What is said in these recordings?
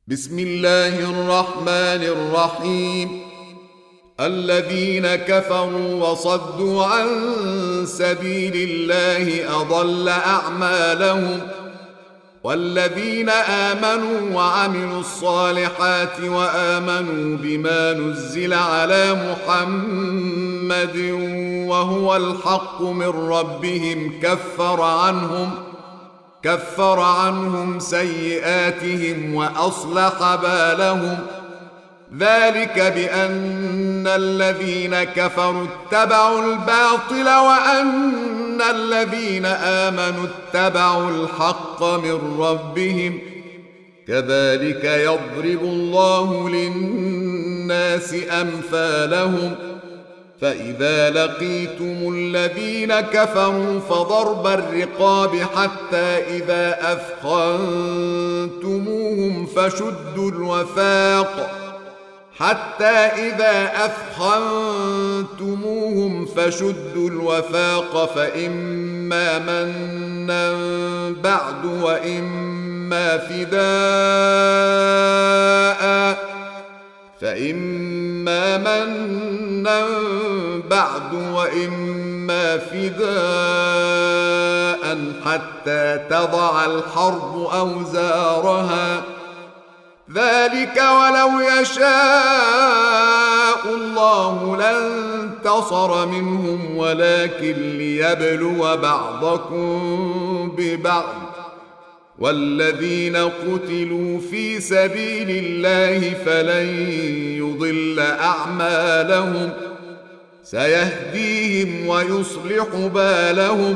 بسم الله الرحمن الرحيم. الذين كفروا وصدوا عن سبيل الله أضل أعمالهم، والذين آمنوا وعملوا الصالحات وآمنوا بما نزل على محمد وهو الحق من ربهم كفر عنهم سيئاتهم وأصلح بالهم. ذلك بأن الذين كفروا اتبعوا الباطل وأن الذين آمنوا اتبعوا الحق من ربهم. كذلك يضرب الله للناس أمثالهم. فإذا لقيتم الذين كفروا فضرب الرقاب حتى إذا أثخنتموهم فشدوا الوثاق فإما منا بعد وإما فداء حتى تضع الحرب أوزارها. ذلك ولو يشاء الله لانتصر منهم ولكن ليبلو بعضكم ببعض. والذين قتلوا في سبيل الله فلن يضل أعمالهم، سيهديهم ويصلح بالهم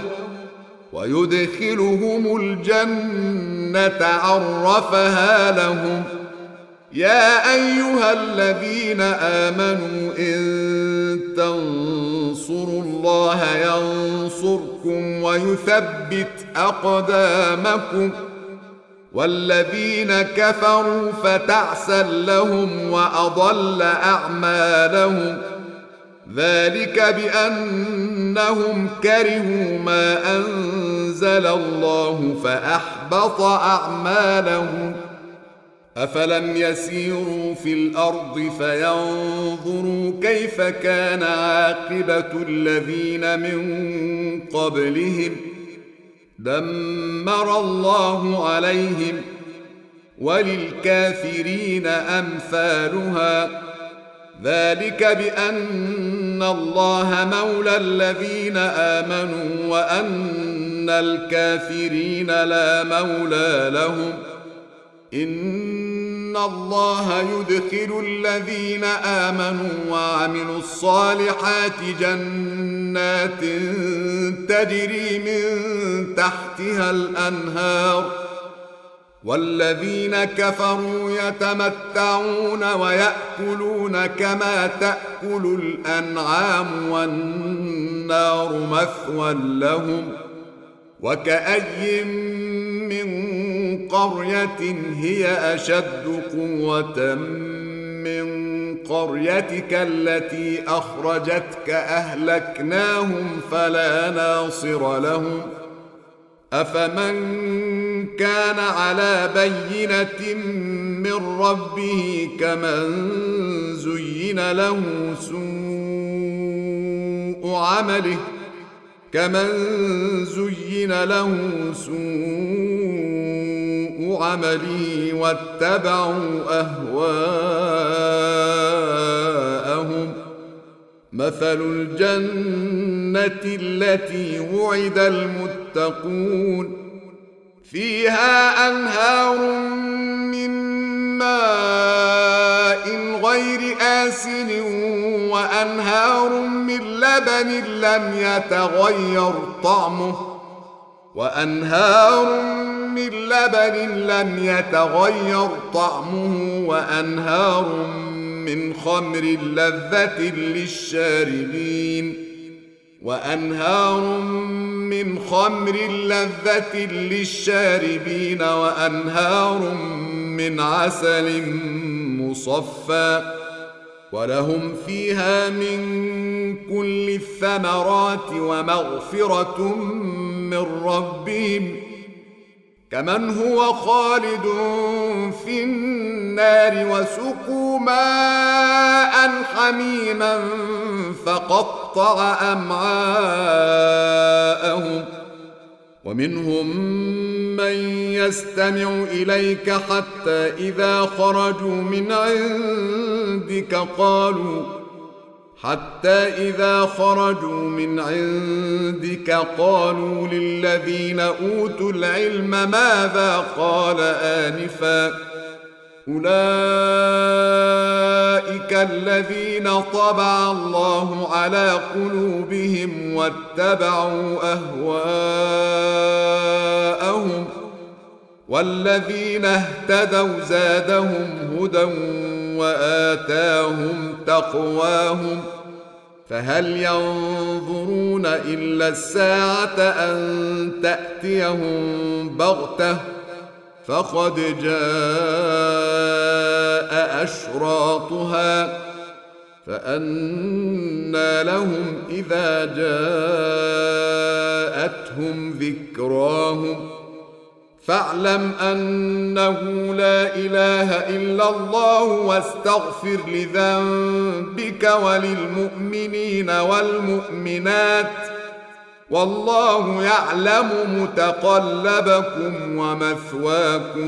ويدخلهم الجنة عرفها لهم. يا أيها الذين آمنوا إن تنصروا الله ينصركم ويثبت أقدامكم. والذين كفروا فتعسا لهم وأضل أعمالهم. ذلك بأنهم كرهوا ما أنزل الله فأحبط أعمالهم. أفلم يسيروا في الأرض فينظروا كيف كان عاقبة الذين من قبلهم. دمر الله عليهم وللكافرين أمثالها. ذلك بأن الله مولى الذين آمنوا وأن الكافرين لا مولى لهم. إن الله يدخل الذين آمنوا وعملوا الصالحات جنات تجري من تحتها الأنهار. والذين كفروا يتمتعون ويأكلون كما تأكل الأنعام والنار مثوى لهم. وكأي من قرية هي أشد قوة من قريتك التي أخرجتك أهلكناهم فلا ناصر لهم. أفمن كان على بينة من ربه كمن زين له سوء عمله واتبعوا أهواءهم. مثل الجنة التي وعد المتقون فيها أنهار من ماء غير آسن وأنهار من لبن لم يتغير طعمه وأنهار من خمر لذة للشاربين وأنهار من عسل مصفى. ولهم فيها من كل الثمرات ومغفرة من ربهم كمن هو خالد في النار النار وسقوا ماء حميما فقطع أمعاءهم ومنهم من يستمع إليك حتى إذا خرجوا من عندك قالوا للذين أوتوا العلم ماذا قال آنفا أولئك الذين طبع الله على قلوبهم واتبعوا أهواءهم والذين اهتدوا زادهم هدى وآتاهم تقواهم فهل ينظرون إلا الساعة أن تأتيهم بغتة فقد جاء أشراطها فأنى لهم إذا جاءتهم ذكراهم فاعلم أنه لا إله إلا الله واستغفر لذنبك وللمؤمنين والمؤمنات والله يعلم متقلبكم ومثواكم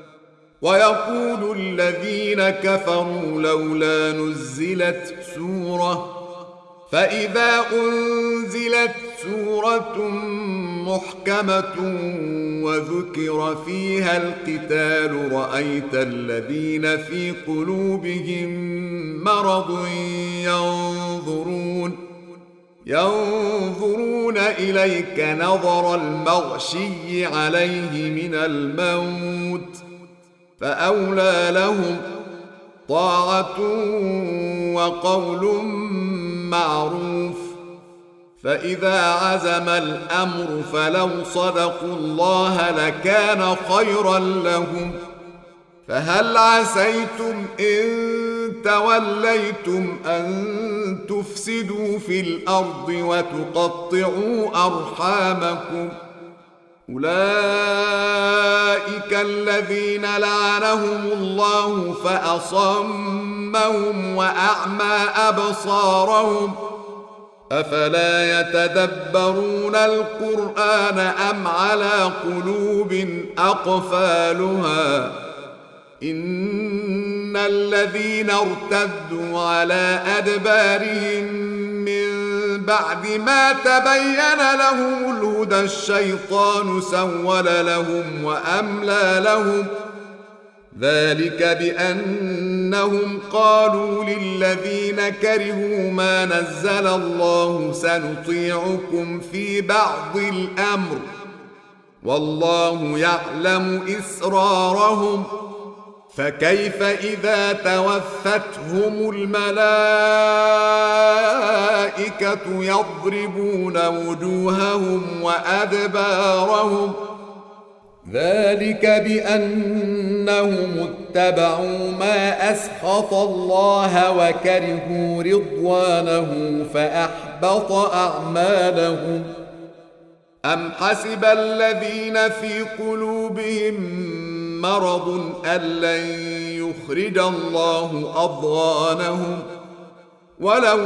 ويقول الذين كفروا لولا نزلت سورة فإذا أنزلت سورة محكمة وذكر فيها القتال رأيت الذين في قلوبهم مرض ينظرون إليك نظر المغشي عليه من الموت فأولى لهم طاعة وقول معروف فإذا عزم الأمر فلو صدقوا الله لكان خيرا لهم فهل عسيتم إن توليتم أن تفسدوا في الأرض وتقطعوا أرحامكم أولئك الذين لعنهم الله فأصمهم وأعمى أبصارهم أفلا يتدبرون القرآن أم على قلوب أقفالها إن الذين ارتدوا على أدبارهم من بعد ما تبين لهم الهدى الشيطان سول لهم وأملى لهم ذلك بأنهم قالوا للذين كرهوا ما نزل الله سنطيعكم في بعض الأمر والله يعلم إسرارهم فكيف إذا توفتهم الملائكة يضربون وجوههم وأدبارهم ذلك بأنهم اتبعوا ما أسخط الله وكرهوا رضوانه فأحبط أعمالهم أم حسب الذين في قلوبهم مرض أن لن يخرج الله أضغانهم ولو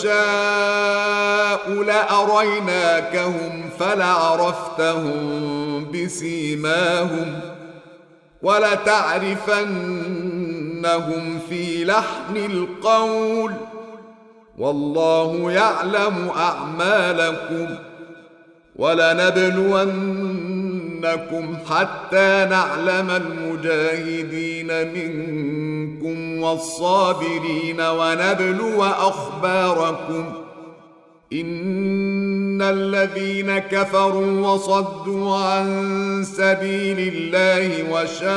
نشاء لأريناكهم فلعرفتهم بسيماهم ولتعرفنهم في لحن القول والله يعلم أعمالكم ولنبلونكم حتى نعلم المجاهدين منكم والصابرين ونبلو أخباركم إن الذين كفروا وصدوا عن سبيل الله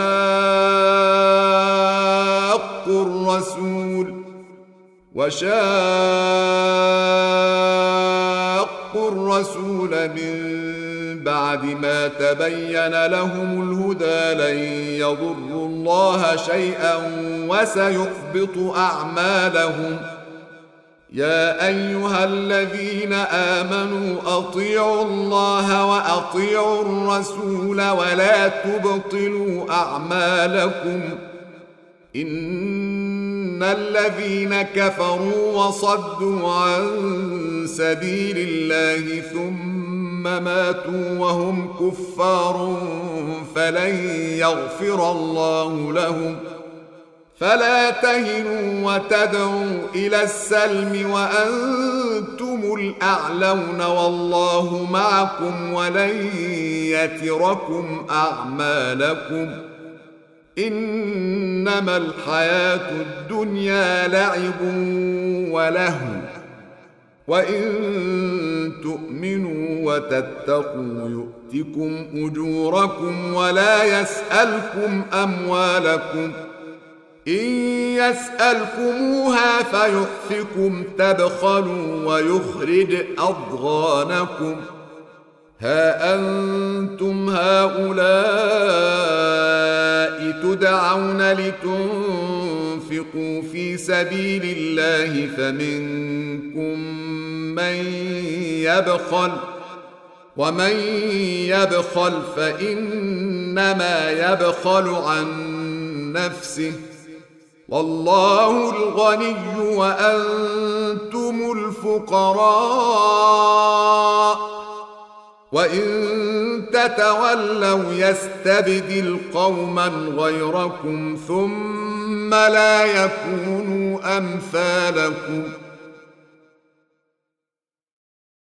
وشاقوا الرسول من بعد ما تبين لهم الهدى لن يضروا الله شيئا وسيحبط أعمالهم يا أيها الذين آمنوا أطيعوا الله وأطيعوا الرسول ولا تبطلوا أعمالكم إن الذين كفروا وصدوا عن سبيل الله ثم ماتوا وهم كفار فلن يغفر الله لهم فلا تهنوا وتدعوا إلى السلم وأنتم الأعلون والله معكم ولن يتركم أعمالكم إنما الحياة الدنيا لعب ولهو وإن تؤمنوا وتتقوا يؤتكم أجوركم ولا يسألكم أموالكم إن يسألكموها فيحفكم تبخلوا ويخرج أضغانكم ها أنتم هؤلاء تدعون لتنفقوا في سبيل الله فمنكم من يبخل ومن يبخل فإنما يبخل عن نفسه والله الغني وأنتم الفقراء وإن تتولوا يستبدل قوما غيركم ثم لا يكونوا أمثالكم